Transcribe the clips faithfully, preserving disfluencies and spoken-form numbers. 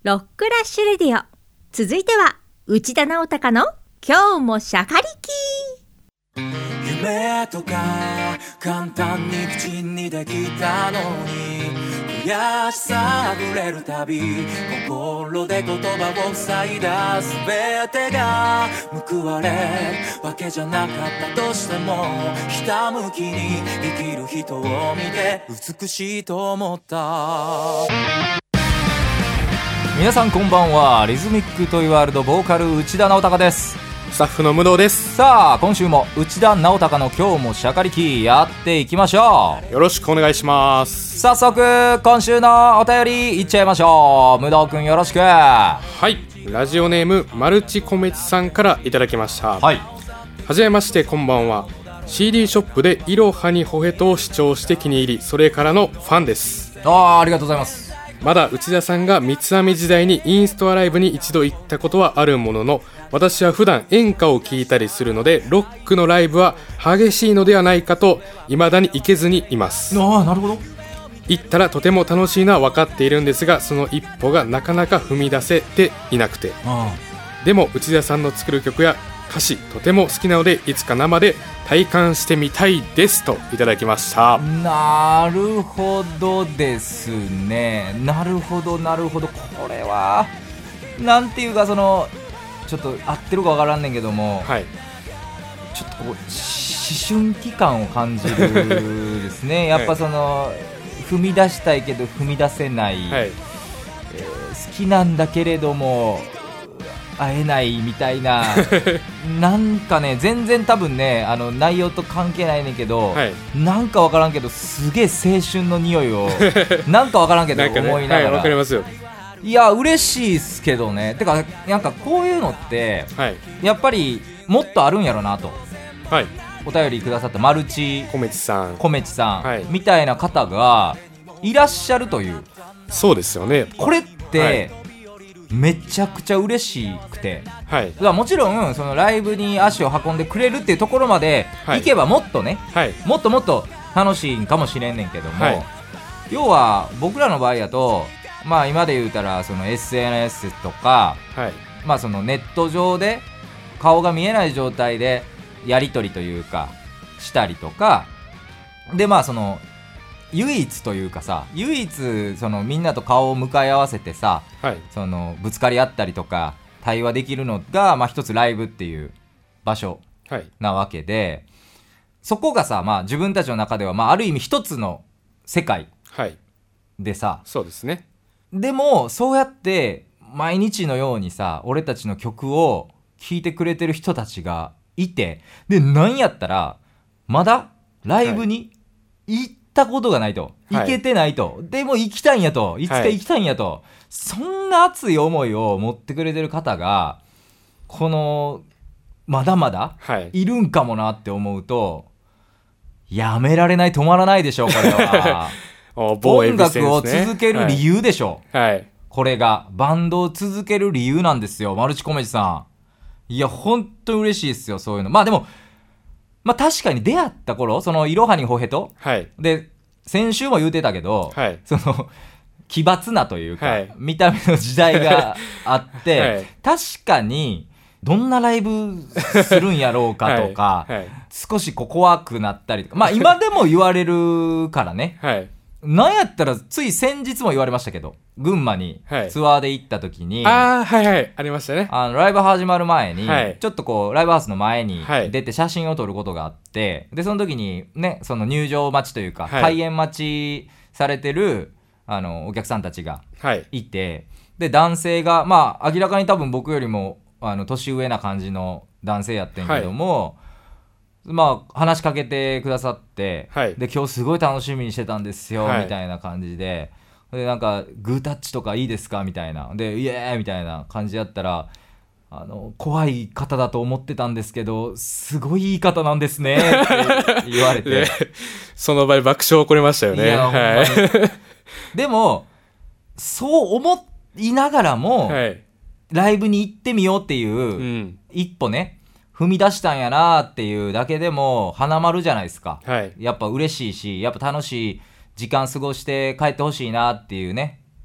ロックラッシュレディオ。続いては内田直孝の今日もしゃかりき。 夢とか簡単に口にできたのに悔しさあふれるたび心で言葉を塞いだ全てが報われるわけじゃなかったとしてもひたむきに生きる人を見て美しいと思った。 皆さんこんばんは。リズミックトイワールドボーカル内田直孝です。 スタッフの武藤です。 さあ今週も内田直孝の今日もしゃかりきやっていきましょう。 よろしくお願いします。 早速今週のお便りいっちゃいましょう。武藤くんよろしく。 はい、ラジオネームマルチコメチさんからいただきました。 はい、 はじめましてこんばんは。 シーディー ショップでイロハにホヘトを視聴して気に入りそれからのファンです。 あーありがとうございます。 まだ内田さんが三つ編み時代にインストアライブに一度行ったことはあるものの私は普段演歌を聴いたりするのでロックのライブは激しいのではないかと未だに行けずにいます。 ああなるほど。 行ったらとても楽しいのは分かっているんですがその一歩がなかなか踏み出せていなくて、 あでも内田さんの作る曲や歌詞とても好きなのでいつか生で体感してみたいですといただきました。 なるほどですね。なるほどなるほど。これはなんていうかそのちょっと合ってるかわからんねんけども、 はい、 ちょっとこう思春期感を感じるですねやっぱその、はい、踏み出したいけど踏み出せない、はい、えー、好きなんだけれども会えないみたいななんかね全然多分ねあの内容と関係ないねんけど、はい、なんかわからんけどすげえ青春の匂いをなんかわからんけどなんか、ね、 思いながら、 はい、わかりますよ。 いや嬉しいっすけどね。てかなんかこういうのって、はい、やっぱりもっとあるんやろなと、はい、お便りくださったマルチコメチさんコメチさん、はい、みたいな方がいらっしゃるという。 そうですよね。 これって、はい、めちゃくちゃ嬉しくて、はい、だからもちろんそのライブに足を運んでくれるっていうところまで行けばもっとね、はい、もっともっと楽しいんかもしれんねんけども、はい、要は僕らの場合だとまあ今で言うたらその エスエヌエス とか、はい、まあそのネット上で顔が見えない状態でやり取りというかしたりとかで、まあその唯一というかさ唯一そのみんなと顔を向かい合わせてさ、はい、そのぶつかり合ったりとか対話できるのがまあ一つライブっていう場所なわけで、はい、そこがさまあ自分たちの中ではまあある意味一つの世界でさ、はい、 そうですね。 でもそうやって毎日のようにさ俺たちの曲を聴いてくれてる人たちがいて、でなんやったらまだライブに行ったことがないと、はい、行けてないと、でも行きたいんやと、いつか行きたいんやと、はい、そんな熱い思いを持ってくれてる方がこのまだまだいるんかもなって思うと、はい、やめられない、止まらないでしょこれは音楽を続ける理由でしょ、はいはい、これがバンドを続ける理由なんですよ。マルチコメチさん、いや本当に嬉しいですよそういうの。まあでもまあ確かに出会った頃そのイロハにホヘト、はい、で先週も言うてたけど、はい、その奇抜なというか、はい、見た目の時代があって、はい、確かにどんなライブするんやろうかとか、はいはい、少しこう怖くなったりとか、まあ今でも言われるからね、はい、なんやったらつい先日も言われましたけど群馬にツアーで行った時に、 はい、ああはいはいありましたね。 あのライブ始まる前に、はい、ちょっとこうライブハウスの前に出て写真を撮ることがあって、でその時にねその入場待ちというか、はい、開演待ちされてるあのお客さんたちがいて、はい、で男性がまあ明らかに多分僕よりもあの年上な感じの男性やってんけども、はい、まあ話しかけてくださって、はい、で今日すごい楽しみにしてたんですよ、はい、みたいな感じで、でなんかグータッチとかいいですかみたいなでイエーイみたいな感じやったら、あの怖い方だと思ってたんですけどすごいいい方なんですねって言われてその場で爆笑起こりましたよね。いや、はい、 でもそう思いながらも、はい、ライブに行ってみようっていう、うん、一歩ね踏み出したんやなっていうだけでも花丸じゃないですか、はい、やっぱ嬉しいしやっぱ楽しい時間過ごして帰ってほしいなっていうね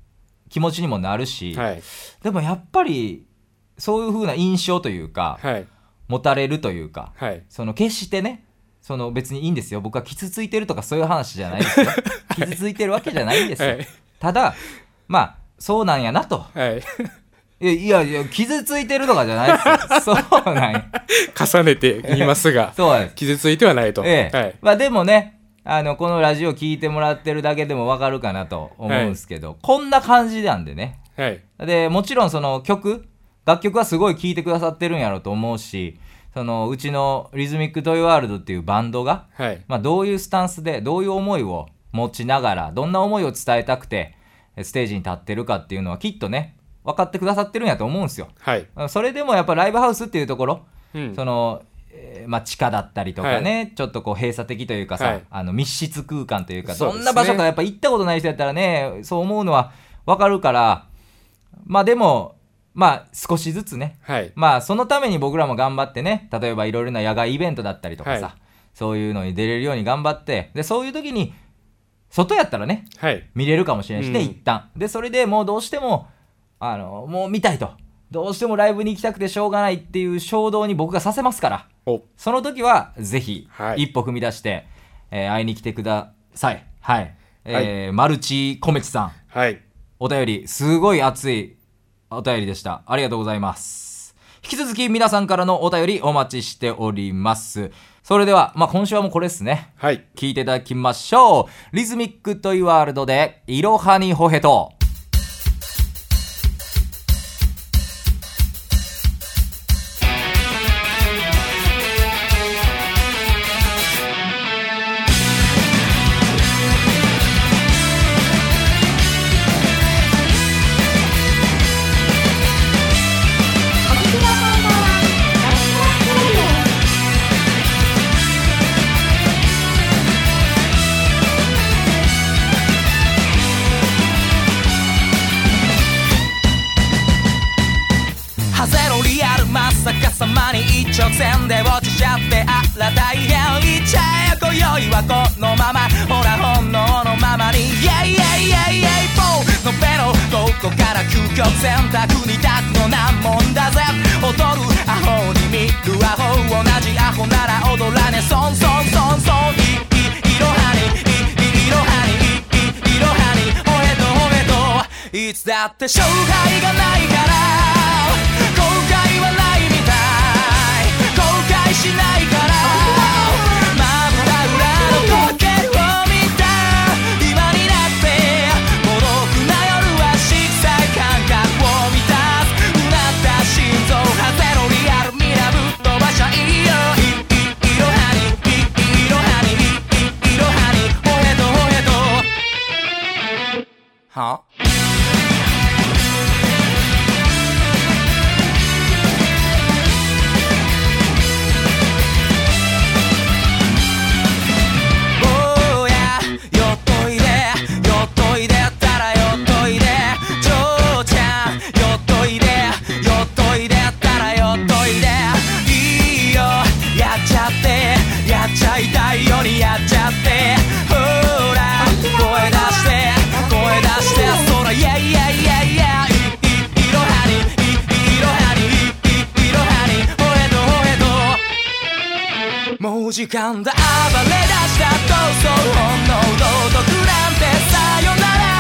気持ちにもなるし、 はい、 でもやっぱりそういう風な印象というか、 はい、 持たれるというか、 はい、 その決してねその別にいいんですよ、僕は傷ついてるとかそういう話じゃないですよ傷ついてるわけじゃないんですよ、はい、ただまあそうなんやなと、 はいいやいやいや傷ついてるとかじゃないですよそうなんや重ねて言いますがそうです、 傷ついてはないと、 ええ、 はい、 まあでもねあのこのラジオ聞いてもらってるだけでも分かるかなと思うんですけど、はい、こんな感じなんでね、はい、でもちろんその曲楽曲はすごい聴いてくださってるんやろうと思うし、そのうちのリズミックトイワールドっていうバンドが、はいまあ、どういうスタンスでどういう思いを持ちながらどんな思いを伝えたくてステージに立ってるかっていうのはきっとね分かってくださってるんやと思うんですよ、はい、それでもやっぱライブハウスっていうところ、うん、その、えーまあ、地下だったりとかね、はい、ちょっとこう閉鎖的というかさ、はい、あの密室空間というかそんな場所からやっぱ行ったことない人やったらねそう思うのは分かるから、まあでもまあ少しずつね、はい、まあそのために僕らも頑張ってね、例えばいろいろな野外イベントだったりとかさ、はい、そういうのに出れるように頑張って、でそういう時に外やったらね、はい、見れるかもしれないしね、うん、一旦でそれでもうどうしてもあのもう見たいと、どうしてもライブに行きたくてしょうがないっていう衝動に僕がさせますから、その時はぜひ一歩踏み出して、はいえー、会いに来てください。はい、えーはい、マルチコメチさん、はい、お便りすごい熱いお便りでした。ありがとうございます。引き続き皆さんからのお便りお待ちしております。それでは、まあ、今週はもうこれですね。はい。聞いていただきましょう。リズミックトイワールドでいろはにほへと。 逆さまに一直線で落ちちゃってあら大変いっちゃえ今宵はこのままほら本能のままにイェイイェイイェイイェイボーのベロどこから究極選択に立つの難問だぜ踊るアホに見るアホ同じアホなら踊らねソンソンソンソンいいいろはにいいろはにいいろはにほへとほへといつだって勝敗がないから後悔はないみたい後悔しないから真っ暗裏の時計を見た今になって孤独な夜は色彩感覚を満たすうなった心臓ハゼのリアルみなぶっ飛ばしゃいいよいいいろはにいいろはにいいろはにほへとほへとは痛いようにやっちゃってほら声出して声出して空イェイイェイイェイイェイいろはにいろはにいろはにほへとほへともう時間だ暴れ出した闘争本能道徳なんてさよなら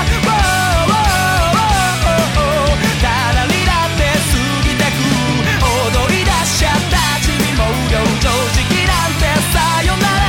ただにだって過ぎてく踊り出しちゃった地味もう両常識なんてさよなら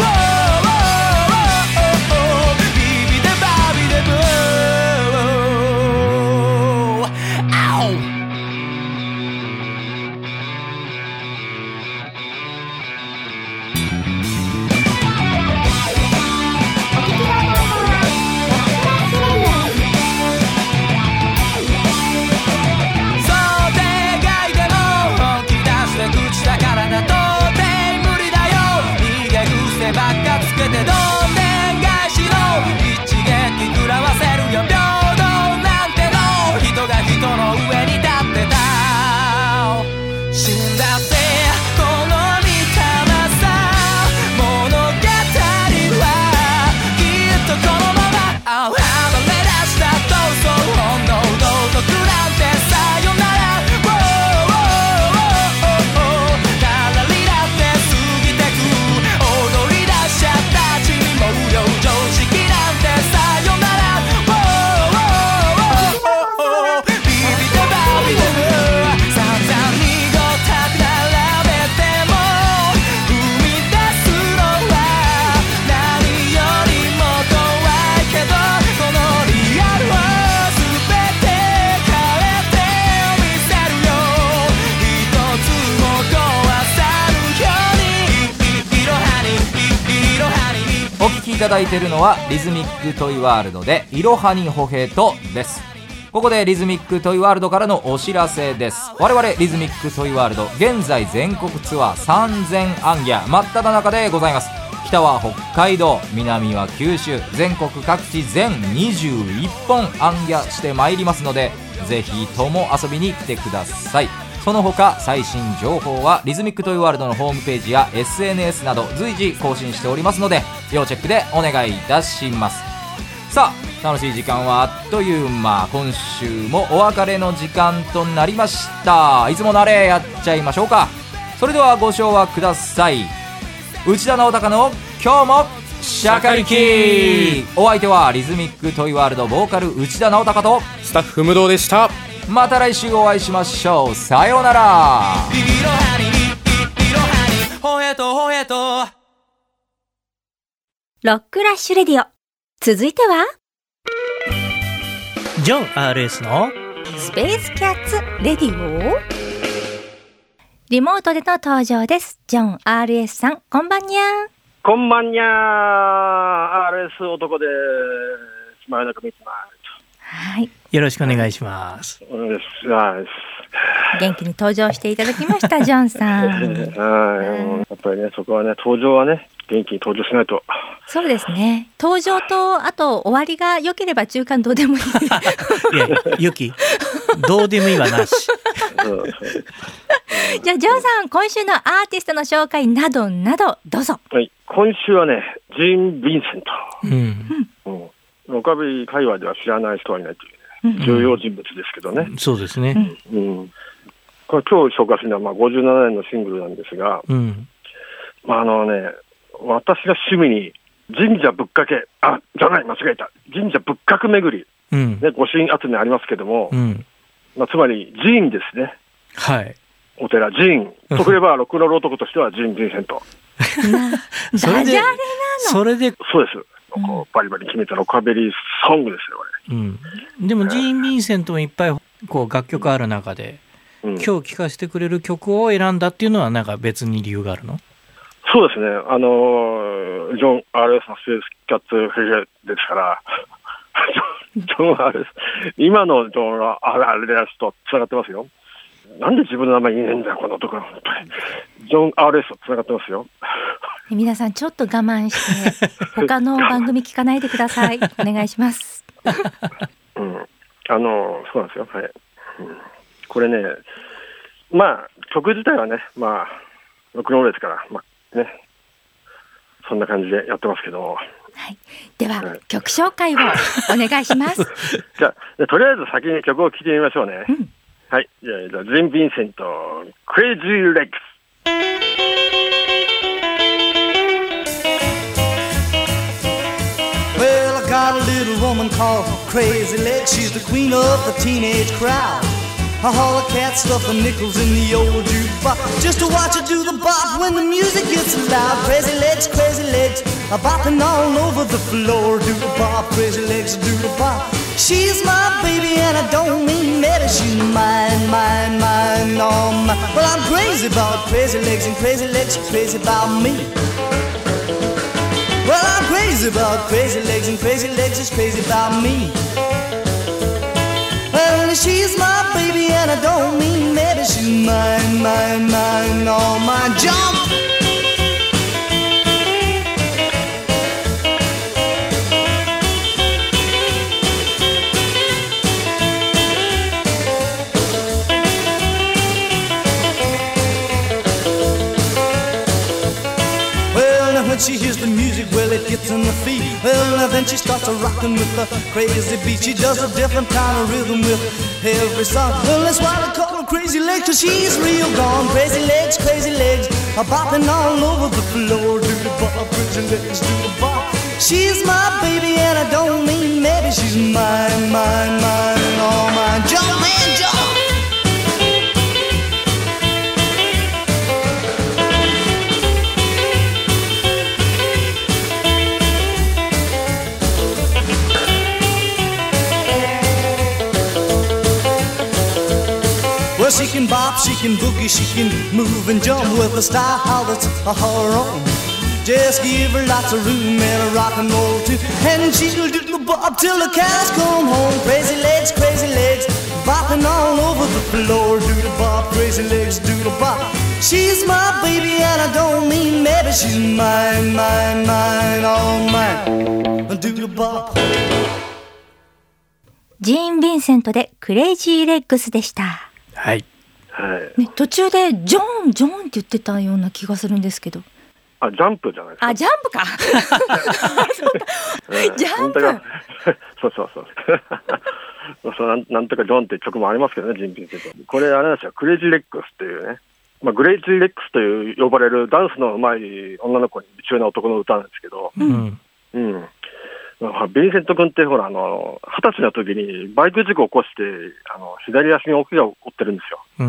ばっかつけてどんでん返しの一撃食らわせるよ平等なんての人が人の上に立ってた死んだってこの御霊さ物語はきっとこのままあ離れ出した闘争本能ただいているのはリズミックトイワールドでいろはにほへとです。ここでリズミックトイワールドからのお知らせです。我々リズミックトイワールド、現在全国ツアーさんぜんアンギャ真っ只中でございます。北は北海道、南は九州、全国各地全にじゅういっぽんアンギャしてまいりますので、ぜひとも遊びに来てください。その他最新情報はリズミックトイワールドのホームページや エスエヌエス など随時更新しておりますので、要チェックでお願いいたします。さあ、楽しい時間はあっという間、今週もお別れの時間となりました。いつものあれやっちゃいましょうか。それではご唱和ください。内田直隆の今日もシャカリキ。お相手はリズミックトイワールドボーカル内田直隆とスタッフ無道でした。 また来週お会いしましょう。さようなら。 いろはにいろはにほへとほへと。 ロックラッシュレディオ、続いてはジョン アールエス のスペースキャッツレディオ。リモートでの登場です。ジョン アールエス さん、こんばんにゃー。 こんばんにゃー。 アールエス 男です。真夜中見てます。 はい、 よろしくお願いします。 お願いします。 元気に登場していただきましたジョンさん。 はい、やっぱりね、そこはね、登場はね、元気に登場しないと。 そうですね。登場とあと終わりが良ければ中間どうでもいい。 いや、ゆき、どうでもいいわなし。 じゃあジョンさん、今週のアーティストの紹介などなどどうぞ。 はい、今週はね、ジーン・ヴィンセント。 うん。 うん、ロカビリー界隈では知らない人はいないというね、重要人物ですけどね。 そうですね。 うん。これ今日紹介するのはまあごじゅうななねんのシングルなんですが、 うん。 まああのね、私が趣味に神社ぶっかけ、あ、じゃない、間違えた。神社仏閣巡り、 うん。 ね、御朱印集めありますけども、 うん。 まあ、つまり寺院ですね。 はい。 お寺、寺院。とくれば、ロックンロール男としてはジーン・ヴィンセント。 それで、それで、 そうです。こうバリバリ決めたロカベリーソングですよ、これ。 うん。でも、ジーン・ヴィンセントもいっぱいこう楽曲ある中で、うん、今日聴かせてくれる曲を選んだっていうのは、なんか別に理由があるの？ そうですね。あのー、ジョン アールエス のスペースキャッツフェジェですから、ジョン アールエス、今のジョン アールエス とつながってますよ。なんで自分の名前言えねえんだよ、この男は。ジョン アールエス とつながってますよ。 皆さんちょっと我慢して他の番組聞かないでください。お願いします。 うん、あのそうなんですよ。はい。うん、これね、まあ曲自体はね、まあロックンロールですから、まあね、そんな感じでやってますけど。 はい。では、はい、曲紹介をお願いします。 じゃあとりあえず先に曲を聴いてみましょうね。うん、はい。じゃあジーン・ヴィンセント、クレイジー・レッグス。 Well, I got a little woman called Crazy Legs. She's the queen of the teenage crowd. I haul a cat, stuff the nickels in the old jukebox just to watch her do the bop when the music gets loud. Crazy Legs, Crazy Legs, a bopping all over the floor. Do the bop, Crazy Legs, do the bop. She's my baby and I don't mean maybe. She's mine, mine, mine, all mine. Well, I'm crazy about Crazy Legs and Crazy Legs, she's crazy about me. Well, I'm crazy about Crazy Legs and Crazy Legs is crazy about me. Well, she's my baby and I don't mean maybe. She's mine, mine, mine, all mine. Jump! When she hears the music, well, it gets in the feet. Well, now then she starts a rockin' with the crazy beat. She does a different kind of rhythm with every song. Well, that's why they call her Crazy Legs, 'cause she's real gone. Crazy legs, crazy legs, a bopping all over the floor. Do the bop, Crazy Legs, do the bop. She's my baby and I don't mean maybe. She's mine, mine, mine, all mine. Jump, man, jump! She can bop, she can boogie, she can move and jump with a style that's her own. Just give her lots of room and a rock and roll too, and she'll do the bop till the cows come home. Crazy legs, crazy legs, bopping all over the floor. Do the bop, crazy legs, do the bop. She's my baby and I don't mean maybe. She's mine, mine, mine, all mine. Do the bop. ジーン・ヴィンセントでクレイジーレッグスでした。 はい、 はい。 ね、途中でジョーンジョーンって言ってたような気がするんですけど。 あ、ジャンプじゃないですか。 あ、ジャンプか。ジャンプ。 そうそうそう。そうなん、なんとかジョンっていう曲もありますけどね、ジンピンセント。これあれなんですよ、クレイジーレッグスっていうね。まあ、グレイジーレッグスという呼ばれるダンスの上手い女の子に夢中な男の歌なんですけど。 うん。 うん。ヴィンセント君ってほら、あの、二十歳の時にバイク事故を起こして、あの、左足に大怪我を負ってるんですよ。 うん。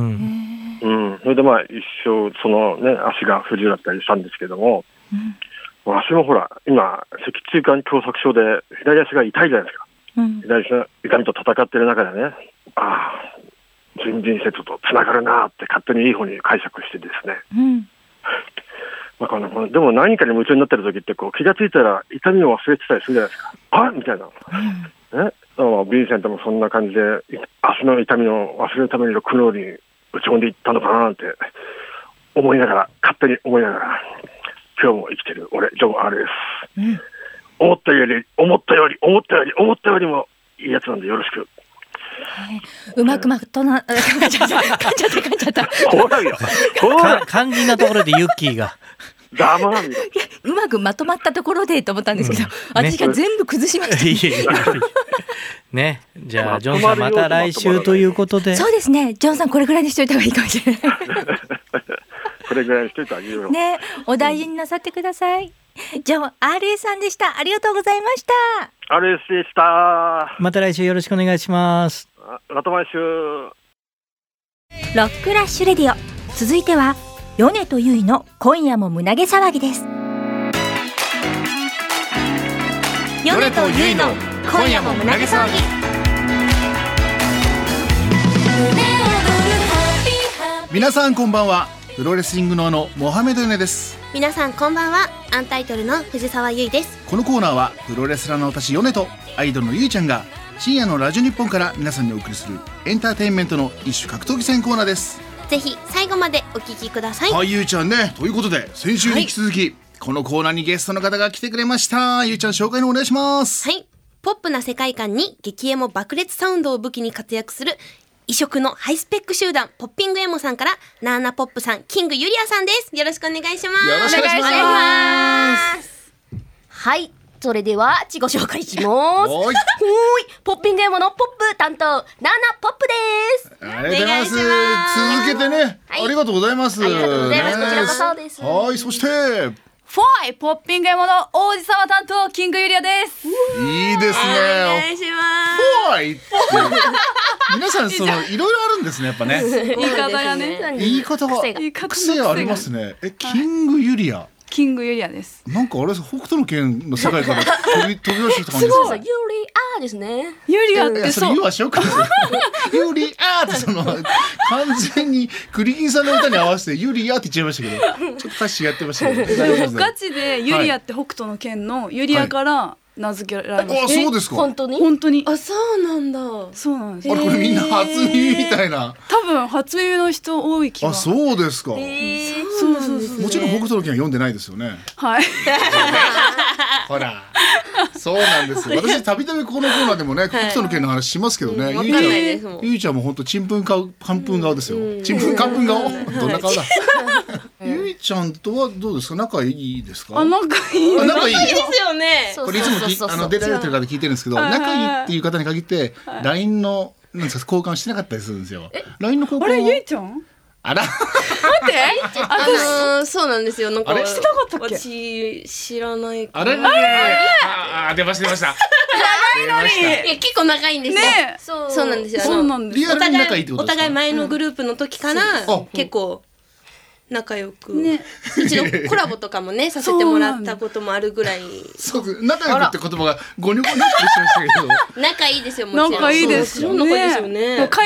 うん。それでまあ、一生、そのね、足が不自由だったりしたんですけども、うん、足もほら、今、脊柱管狭窄症で左足が痛いじゃないですか。うん、左足の痛みと戦ってる中でね、ああ、ジン・ヴィンセントとつながるなって勝手にいい方に解釈してですね。うんまあ、のでも何かに夢中になってる時ってこう気がついたら痛みを忘れてたりするじゃないですか。あみたいな、うんね、ビンセントもそんな感じで足の痛みを忘れるために苦悩に打ち込んでいったのかなって思いながら勝手に思いながら今日も生きてる俺ジョン アールエス、うん、思ったより思ったより思ったより思ったよりもいいやつなんでよろしく。 うまくまとな噛んじゃった噛んじゃった噛んじゃったほらよほら肝心なところでユッキーがだまんうまくまとまったところでと思ったんですけど、うんね、私が全部崩しましたね、じゃあジョンさんまた来週ということで。 そうですね、ジョンさんこれぐらいにしといた方がいいかもしれないこれぐらいにしといてあげようね。お大事になさってください。ジョン アールエス さんでした。ありがとうございました。 アールエス でした。 また来週よろしくお願いします。 また来週。 ロックラッシュレディオ、続いては米とゆいの今夜も胸毛騒ぎです。米とゆいの今夜も胸毛騒ぎ。 皆さんこんばんは。プロレスリングのあのモハメドヨネです。 皆さんこんばんは。アンタイトルの藤沢優衣です。 このコーナーはプロレスラーの私ヨネとアイドルのゆいちゃんが深夜のラジオ日本から皆さんにお送りするエンターテインメントの一種格闘技戦コーナーです。 ぜひ最後までお聞きください。 はい、ゆいちゃんね、ということで先週に引き続き、はい、このコーナーにゲストの方が来てくれました。ゆいちゃん紹介のお願いします。 はい、ポップな世界観に激エモ爆裂サウンドを武器に活躍する異色のハイスペック集団ポッピングエモさんからナーナポップさん、キングユリアさんです。よろしくお願いします。 よろしくお願いします。 はい、それでは自己紹介します。ほーい、ポッピングエモのポップ担当ナーナポップです。 ありがとうございます。続けてね、はい、ありがとうございます。 ありがとうございます。こちらこそです。 はい、そしてフォイポッピングエモの王子様担当キングユリアです。 いいですね。 お願いします。 フォイって皆さんそのいろいろあるんですね、やっぱね。 言い方がね、 言い方が癖ありますね。え、キングユリア。 キングユリアです。 なんかあれ北斗の拳の世界から飛び飛び出してきた感じですか。 ユリアですね。 ユリアってそう。 ユリアしようか。ユリアってその完全にクリキンさんの歌に合わせてユリアって言っちゃいましたけど、ちょっと歌詞やってましたけど。 ガチでユリアって北斗の拳のユリアから名付けられました。 あ、そうですか。 本当に？ 本当に。 あ、そうなんだ。 そうなんです。 あれこれみんな初耳みたいな。 多分初耳の人多い気が。 あ、そうですか。 そうそうそう。 もちろん北斗の拳は読んでないですよね。 はい。 ほら、そうなんです。私たびたびこのコーナーでもね、北斗の拳の話しますけどね。ゆいちゃん、ゆいちゃんも本当ちんぷんかかんぷん顔ですよ。ちんぷんかんぷん顔。どんな顔だ。ゆいちゃんとはどうですか。仲いいですか。 あ、仲いい。 仲いいですよね。 これいつもきあの出られてる方聞いてるんですけど、仲いいっていう方に限ってラインのなんですか交換してなかったりするんですよ。ラインの交換。 あれゆいちゃん？ あら。 待って。 あのそうなんですよ。なんかしてなかったっけ？ 私知らないから。あれ？ああ出ました出ました。 長いのに。 いや結構長いんですよ。 ね。 そうなんですよ。 そうなんです。 リアルに仲いいってことおですか？ 互い前のグループの時から結構仲良く、ね、一度コラボとかもねさせてもらったこともあるぐらい。 そう仲良くって言葉がゴニョゴニョってしましたけど仲いいですよ。もちろん仲いいですよね。 仲いいですよね。 界隈が一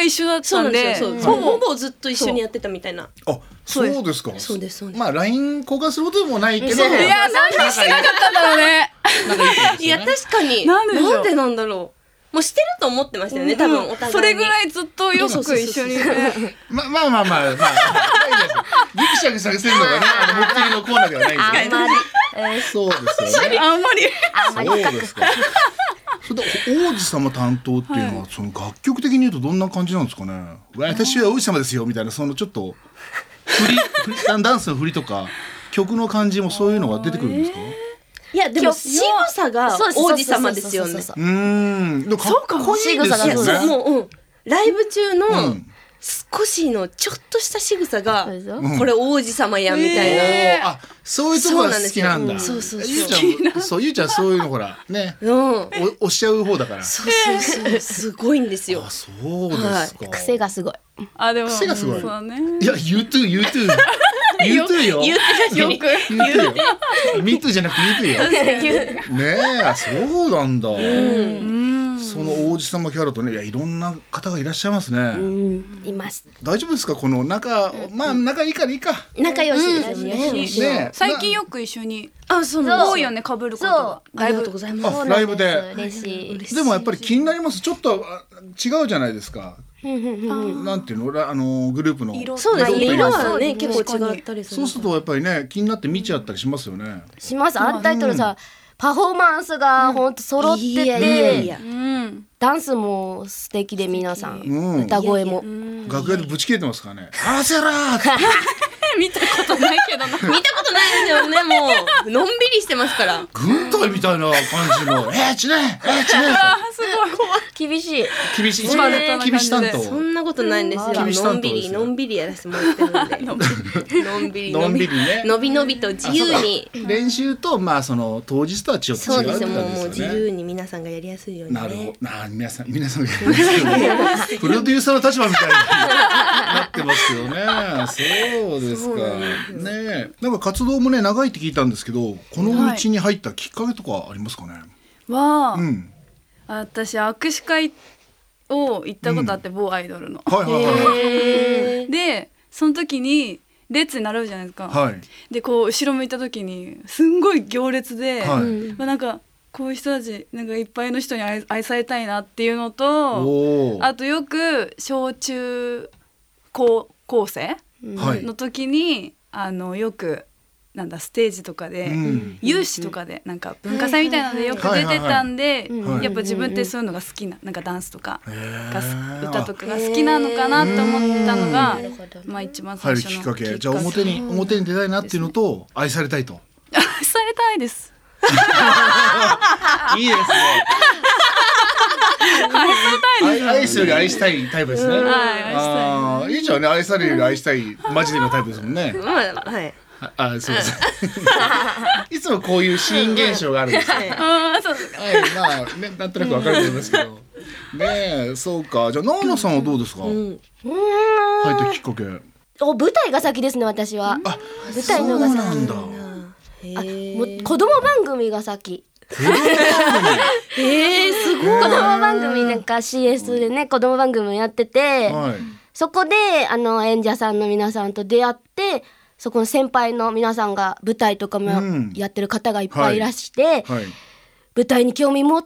一緒だったんで、 そうなんですよ。そうほぼずっと一緒にやってたみたいな。 あ、そうですか。 そうですそうです。 まあ ライン 交換することでもないけど、 いやなんでしてなかったんだろうね。 いや確かになんででしょうなんでなんだろう。もうしてると思ってましたよね、多分お互いに。 それぐらいずっとよく一緒に。 ままあまあまあまあ、ギクシャクさせるのがね、あの目的のコーナーではないんですけど。そうですよね。 あんまり。 そうですか。それで王子様担当っていうのは、その楽曲的に言うとどんな感じなんですかね。私は王子様ですよみたいな、そのちょっと振り振りダンスの振りとか曲の感じもそういうのが出てくるんですか。 いやでも仕草が王子様ですよね。 うーん、でもかっこいいですよね。 もう、うん、ライブ中の少しのちょっとした仕草が、うん、これ王子様やみたいな、 えー、あ、そういうところが好きなんだ。 そうそうそう。 ゆうちゃん、そう、ゆうちゃんそういうのほらね、うん、押しちゃう方だから。 そうそうそう、すごいんですよ。 あ、そうですか。 癖がすごい。 あ、でも癖がすごい。 そうね。 いや、言うと言うと言うとよ。 言うとよ。 言うとよ。ミートじゃなくて言うとよ。ねえ、そうなんだ。その王子様キャラとね、いやいろんな方がいらっしゃいますね。 います。 大丈夫ですか、この仲、まあ仲いいからいいか。 仲良しですね。最近よく一緒に。 あ、そう多いよね、被ることが。 ありがとうございます。 ライブで。 嬉しい。 でもやっぱり気になります。ちょっと違うじゃないですか。なんていうの、あのグループのそうですね、色はね結構違ったりする。 そうするとやっぱりね、気になって見ちゃったりしますよね。 します。あんタイトルさ、パフォーマンスが本当揃ってて、ダンスも素敵で皆さん、歌声も楽屋でぶち切れてますからね。あせらー見たことないけどな。見たことないですよね。もうのんびりしてますから。 軍隊みたいな感じの。えー、ちね、えー、ちね。 すごい怖い。 厳しい。 厳しい。一番厳しい担当。 そんなことないんですよ。のんびりのんびりやらせてもらってるんで。のんびりのんびりね。 のびのびと自由に。 練習とまあその当日とはちょっと違うって感じですよね。 そうです。もう自由に皆さんがやりやすいようにね。 なるほど。な皆さん皆さんがやりやすいように。プロデューサーの立場みたいになってますけどね。そうですか。ね、なんか活動もね長いって聞いたんですけど、この道に入ったきっかけとかありますかね。 は、 うん、 私握手会を行ったことあって、うん、某アイドルの。 はいはいはい、 でその時に列に並ぶじゃないですか。 はい、でこう後ろ向いた時にすんごい行列で、 はい、 まあ、なんかこういう人たちなんかいっぱいの人に 愛, 愛されたいなっていうのと、あとよく小中高校生の時に、あのよくなんだステージとかで、うん、有志とかでなんか文化祭みたいなのでよく出てたんで、やっぱ自分ってそういうのが好きな、なんかダンスとかが歌とかが好きなのかなと思ったのが、まあ一番最初のきっかけ。 じゃあ表に表に出たいなっていうのと、愛されたいと。 愛されたいです。 いいですね。愛, 愛すより愛したいタイプですね。ああ、いいじゃんね。愛されるより愛したいマジでのタイプですもんね。 はい。 あ、そうです。いつもこういうシーン現象があるんですよ。 ああ、そうですか。 はい、まあね、なんとなくわかると思いますけど。ねえ、そうか。じゃあナナさんはどうですか。入ったきっかけ。 お、舞台が先ですね、私は。 あ、 舞台のが先。 そうなんだ。 あ、もう子供番組が先。 えー、すごい。 子供番組なんか シーエス でね、子供番組やってて、 はい、 そこであの演者さんの皆さんと出会って、そこの先輩の皆さんが舞台とかもやってる方がいっぱいいらして、うん、はいはい、舞台に興味持って、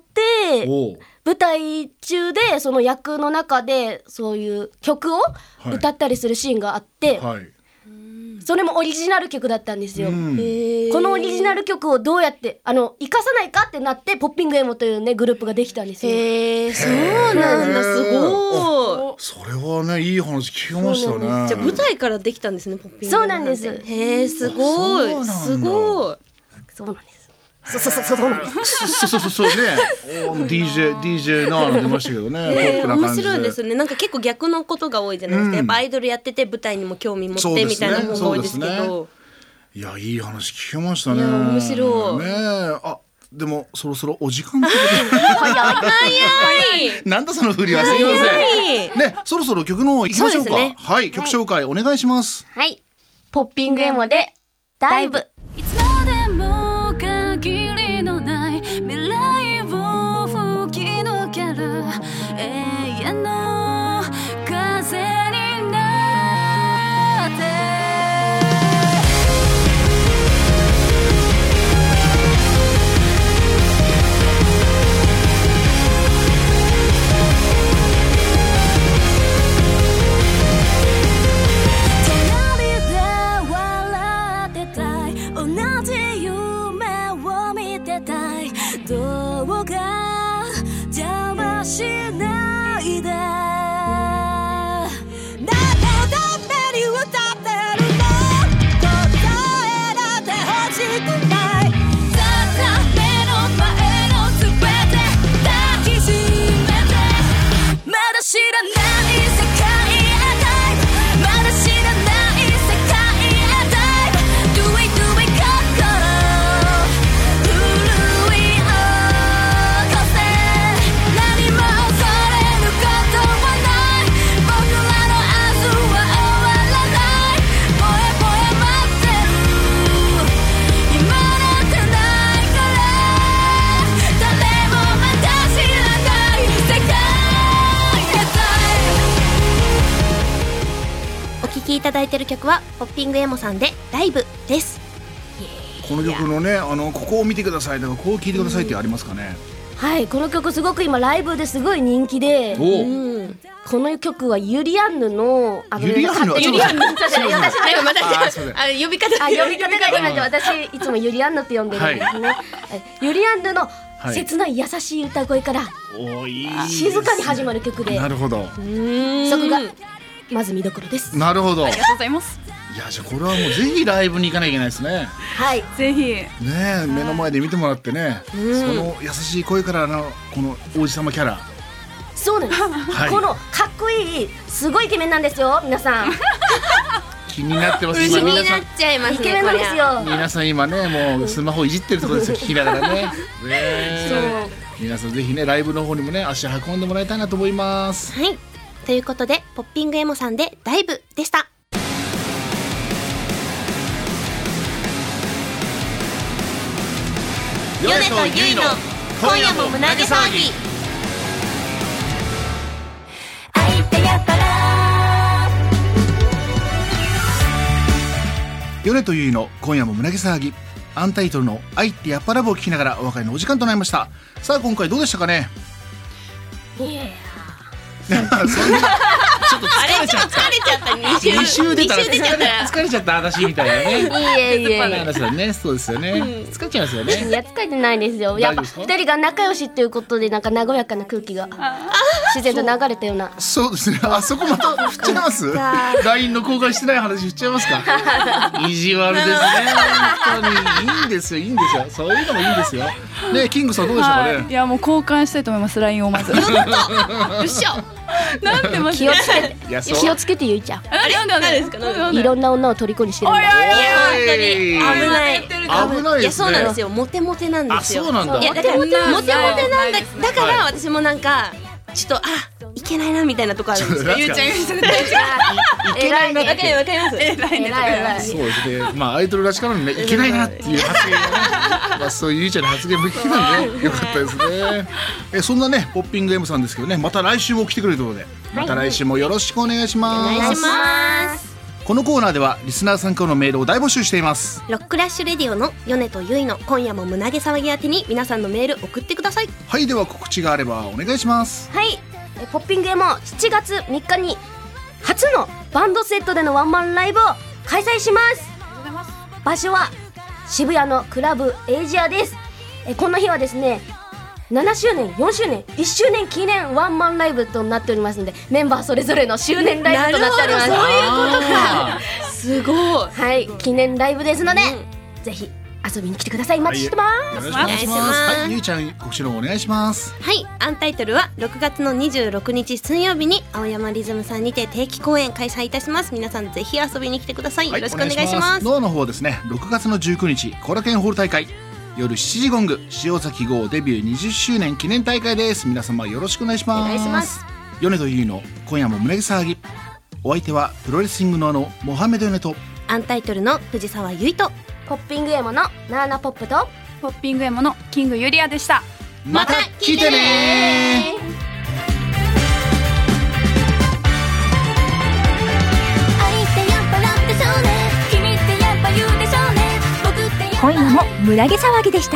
舞台中でその役の中でそういう曲を歌ったりするシーンがあって、はいはい、それもオリジナル曲だったんですよ、うん、このオリジナル曲をどうやってあの生かさないかってなってポッピングエモというねグループができたんですよ。 へー、そうなんだ、すごい。 それはね、いい話聞きましたね。 じゃあ舞台からできたんですね、ポッピングエモ。 そうなんです。 へー、すごい、すごい。 そうなんです。そうそうそうそうなんです。 そうそうそうそうね。ディージェー ディージェー なの出ましたけどね。 えー、面白いですね。なんか結構逆のことが多いじゃないですか。うん、やっぱアイドルやってて舞台にも興味持ってみたいな方が多いですけど。 いや、いい話聞けましたね。 いや、面白い。 ねえ、あ、でもそろそろお時間ということで。 早い早い。 なんだその振りは、すみません。ね、そろそろ曲の方行きましょうか。ね、はい、曲紹介お願いします。 はい。ポッピングエモでダイブ。 いつまでも限りのない未来を吹き抜ける永遠の風きいただいている曲はポッピングエモさんでライブです。 この曲のね、あのここを見てくださいとかこう聴いてくださいってありますかね。 はい、この曲すごく今ライブですごい人気で、うん、この曲はユリアンヌのあのユリアンヌユリアンヌ私ねまたあ呼び方あ呼び方が今で私いつもユリアンヌって呼んでるんですね、はい、ユリアンヌの切ない優しい歌声から静かに始まる曲で、 なるほど、 そこがまず見どころです。 なるほど、 ありがとうございます。 いや、じゃあこれはもうぜひライブに行かなきゃいけないですね。 はい、 ぜひねえ、目の前で見てもらってね、その優しい声からのこの王子様キャラ。 そうなんです、はい、このかっこいいすごいイケメンなんですよ皆さん気になってます。 今皆さん気になっちゃいますね。 イケメンなんですよ。 皆さん今ねもうスマホいじってるところですよ聞きながらね。ねえ、皆さんぜひねライブの方にもね足運んでもらいたいなと思います。 はい、ということでポッピングエモさんでライブでした。ヨネとユイの今夜も胸毛騒ぎ。相手やったらヨネとユイの今夜も胸毛騒ぎ、アンタイトルの愛ってやっぱラブを聞きながらお別れのお時間となりました。さあ今回どうでしたかね。 いやそんなちょっと疲れちゃった。 疲れちゃったに週に週出たらに週出ちゃったら疲れちゃった私みたいなね。 いえいえいえね、そうですよね。疲れちゃいますよね。 いや疲れてないですよ。やっぱ二人が仲良しっていうことでなんか和やかな空気が自然と流れたような。 そうですね。あそこまた振っちゃいます。ライン の交換してない話振っちゃいますか。意地悪ですね。本当にいいんですよ、いいんですよ。そういうのもいいんですよ。ね、キングさんどうでしたかね。 いやもう交換したいと思います。ライン をまず。 よっしゃ。 なんでまず気をつけて気をつけてゆいちゃん。 あれなんですか。 いろんな女を虜にしてるんだ。 いや本当に危ない危ないですね。 いやそうなんですよ。モテモテなんですよ。 あ、そうなんだ。 いやだからモテモテなんだ。だから私もなんかちょっとあいけないなみたいなとこあるんですよ。 ゆうちゃんゆうちゃんいけないなって。 わかりわかります。 えらいね。 そうですね。まあアイドルらしからぬね、いけないなっていう発言がね、まあそういうゆうちゃんの発言も聞けたんでよかったですね。えそんなねポッピング M さんですけどね、また来週も来てくれるということで、また来週もよろしくお願いします。 お願いします。 このコーナーではリスナーさんからのメールを大募集しています。 ロックラッシュレディオのヨネとユイの今夜も胸毛騒ぎ宛てに皆さんのメール送ってください。 はい、では告知があればお願いします。 はい、えポッピング M しちがつみっかに初のバンドセットでのワンマンライブを開催します。場所は渋谷のクラブエイジアです。えこの日はですねななしゅうねん、よんしゅうねん、いっしゅうねん記念ワンマンライブとなっておりますので、メンバーそれぞれの周年ライブとなっております。 そういうことか。すごい。 はい、記念ライブですので、うん、ぜひ遊びに来てください。お待ちしてます。 よろしくお願いします。はい、ゆいちゃん告知の方お願いします。 はい、アンタイトルはろくがつのにじゅうろくにち水曜日に青山リズムさんにて定期公演開催いたします。皆さんぜひ遊びに来てください。よろしくお願いします。 ノアの方はですね、ろくがつのじゅうくにち後楽園ホール大会。夜しちじゴング塩崎号デビューにじゅっしゅうねん記念大会です。皆様よろしくお願いします。 お願いします。 ヨネとユイの今夜も胸毛騒ぎ。お相手はプロレスリングのあのモハメドヨネとアンタイトルの藤沢ユイとポッピングエモのナーナポップとポッピングエモのキングユリアでした。 また聞いてねー。 今夜も胸毛騒ぎでした。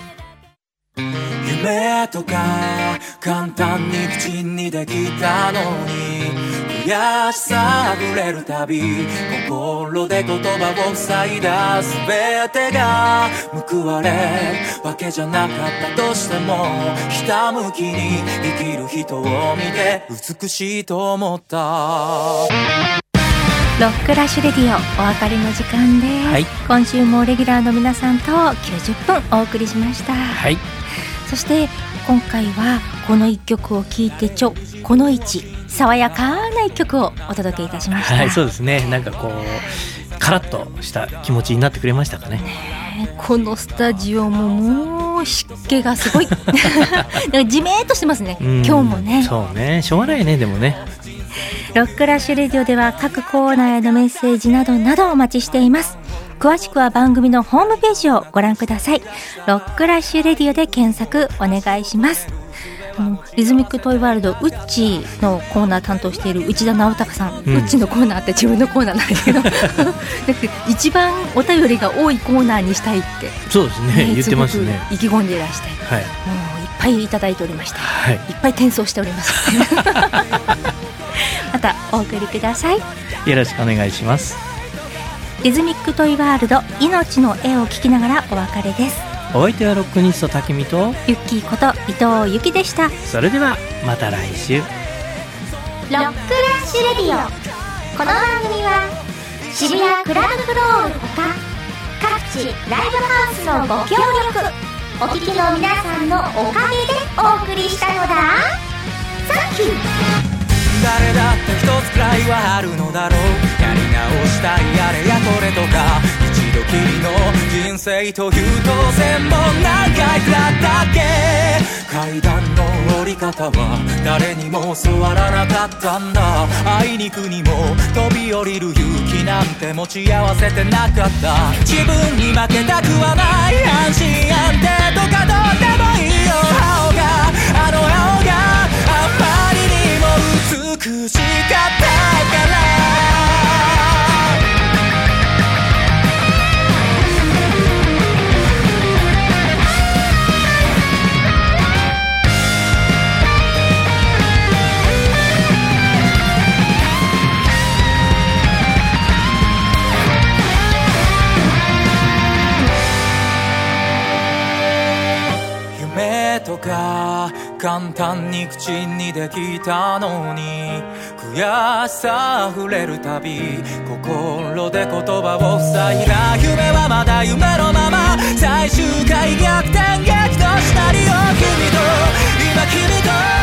夢とか簡単に口にできたのに悔しさあふれるたび心で言葉を塞いだ全てが報われるわけじゃなかったとしてもひたむきに生きる人を見て美しいと思った。 ロックラッシュレディオお別れの時間です、はい、今週もレギュラーの皆さんときゅうじゅっぷんお送りしました、 はい、そして今回はこの一曲を聴いてちょこの一爽やかな一曲をお届けいたしました。 はい、そうですね。なんかこうカラッとした気持ちになってくれましたかね。 ね、このスタジオももう湿気がすごいなんかじめーっとしてますね、今日もね。 そうね、しょうがないね。でもね、 ロックラッシュレディオでは各コーナーへのメッセージなどなどお待ちしています。詳しくは番組のホームページをご覧ください。ロックラッシュレディオで検索お願いします。 あのリズミックトイワールドウッチのコーナー担当している内田直隆さん、うん、ウッチのコーナーって自分のコーナーなんですけどだって一番お便りが多いコーナーにしたいってそうですね、ね言ってますね。 意気込んでいらして、はい、もういっぱいいただいておりまして、はい、いっぱい転送しておりますまたお送りください。 よろしくお願いします。 リズミックトイワールド命の絵を聞きながらお別れです。 お相手はロックニストタキミとユッキーこと伊藤由紀でした。 それではまた来週。 ロックラッシュレディオ。この番組は渋谷クラブフロールほか各地ライブハウスのご協力お聞きの皆さんのおかげでお送りしたのだ。サンキュー。 誰だって一つくらいはあるのだろう。やり直したいあれやこれとか一度きりの人生という当然も何回くらったっけ。階段の降り方は誰にも教わらなかったんだ。あいにくにも飛び降りる勇気なんて持ち合わせてなかった。自分に負けたくはない安心安定とかどうでもいいよ。青があの青があまりにも美しかったからとか簡単に口にできたのに悔しさあふれるたび心で言葉を塞いだ。夢はまだ夢のまま最終回逆転激怒したりを君と今君と